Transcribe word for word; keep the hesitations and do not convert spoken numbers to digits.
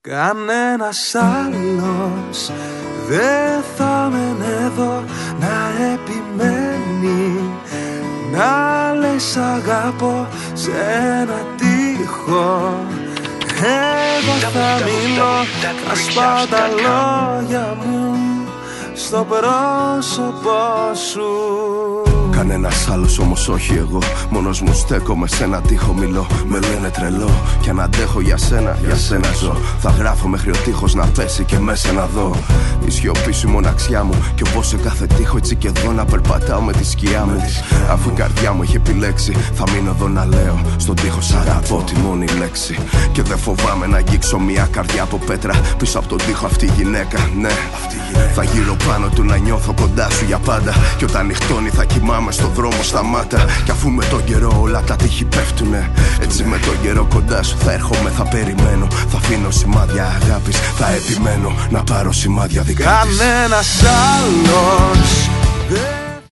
Κανένας άλλος δεν θα μείνει εδώ να επιμένει, να λέει σ' αγαπώ σε ένα τοίχο. Εγώ θα μιλώ, θα σπάω τα λόγια μου στο πρόσωπό σου. Κανένας άλλος όμως όχι εγώ, μόνος μου στέκομαι σε ένα τοίχο μιλώ. Με λένε τρελό κι αν αντέχω για σένα, για σένα ζω. Θα γράφω μέχρι ο τοίχος να πέσει και μέσα να δω η σιωπή σου, η μοναξιά μου. Κι όπως σε κάθε τοίχο έτσι και εδώ να περπατάω με τη σκιά μου. Αφού η καρδιά μου έχει επιλέξει, θα μείνω εδώ να λέω στον τοίχο σ' αγαπώ τη μόνη λέξη. Και δεν φοβάμαι να αγγίξω μια καρδιά από πέτρα. Πίσω από τον τοίχο αυτή η γυναίκα, ναι, αυτή η γυναίκα. Θα γύρω πάνω του να νιώθω κοντά σου για πάντα. Κι όταν νυχτώνει θα κοιμάμαι στον δρόμο σταμάτα. Κι αφού με τον καιρό όλα τα τείχη πέφτουνε, έτσι με τον καιρό κοντά σου θα έρχομαι, θα περιμένω. Θα αφήνω σημάδια αγάπης, θα επιμένω να πάρω σημάδια δικά της. Κανένας άλλος